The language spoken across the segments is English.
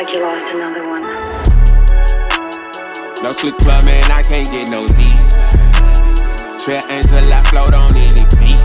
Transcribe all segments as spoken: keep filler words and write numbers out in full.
like you lost another one. No sleep club, man, I can't get no Z's. Trail Angel, I float on any beat.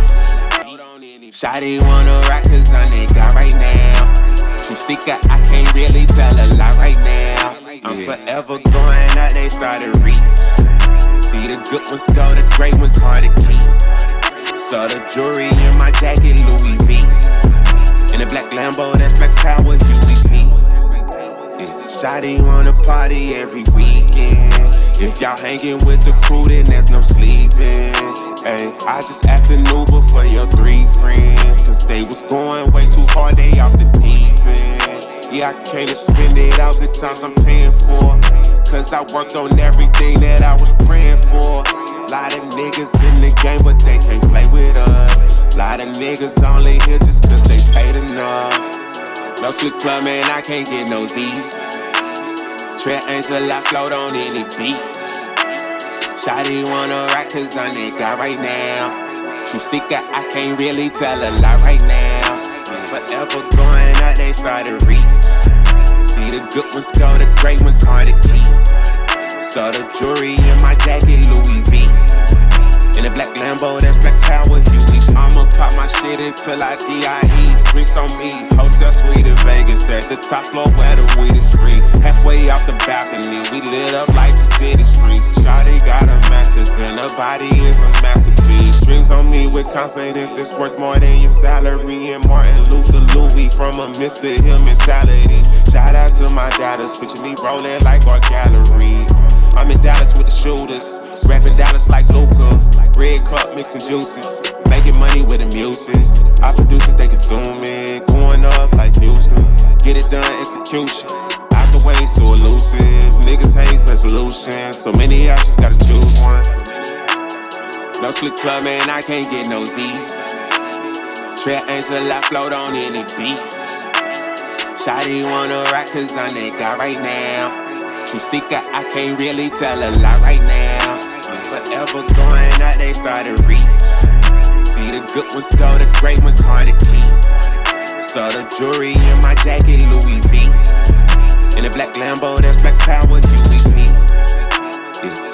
Shawty wanna rock cause I'm nigga right now. True seeker, I can't really tell a lie right now. I'm forever going out, they started reach. See the good ones go, the great ones hard to keep. Saw the jewelry in my jacket, Louis V. In the black Lambo, that's Black Power, Huey P. Yeah. Shawty wanna party every weekend. If y'all hanging with the crew, then there's no sleeping. Hey, I just acted an Uber for your three friends, cause they was going way too hard, they off the deep end. Yeah, I came to spend it out, good times I'm paying for. Cause I worked on everything that I was praying for. Lot of niggas in the game, but they can't play with us. Lot of niggas only here just cause they paid enough. No sleep club, man, I can't get no Z's. Trail Angel, I float on any beat. Shawty wanna rock cause I'm nigga right now. True seeker, I can't really tell a lie right now. I'm forever going out, they started reach. See the good ones go, the great ones hard to keep. Saw the jewelry in my jacket, Louis V. In the black Lambo, that's Black Power, Huey. I'ma pop my shit until I D I E. Drinks on me, hotel suite in Vegas. At the top floor where the weed is free. Halfway off the balcony, we lit up like the city streets. Shawty got a master's and her body is a masterpiece. Dreams on me with confidence, this worth more than your salary. And Martin Luther Louis from a Mister Hill mentality. Shout out to my daughters, picture me rolling like our gallery. I'm in Dallas with the shooters, rapping Dallas like Luka. Red cup mixing juices, making money with the muses. I produce it, they consume it, going up like Houston. Get it done, execution. Out the way, so elusive. Niggas hate resolution, so many options, gotta choose one. No sleep club, man, I can't get no Z's. Trail Angel, I float on any beat. Shawty wanna rock cause I'm nigga right now. True seeker, I can't really tell a lie right now. I'm forever going out, they started reach. See the good ones go, the great ones hard to keep. Saw the jewelry in my jacket, Louis V. In the black Lambo, that's Black Power, Huey P. Yeah.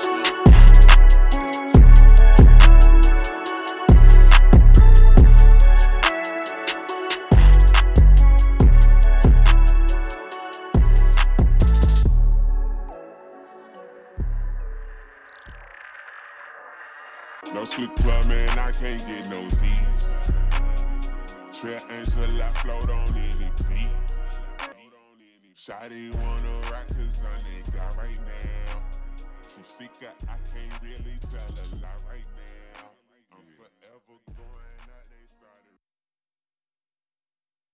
No sleep club, man, I can't get no Z's. Trail Angel, I float on any beat. Shawty wanna rock cause I'm nigga right now. True seeker, I can't really tell her.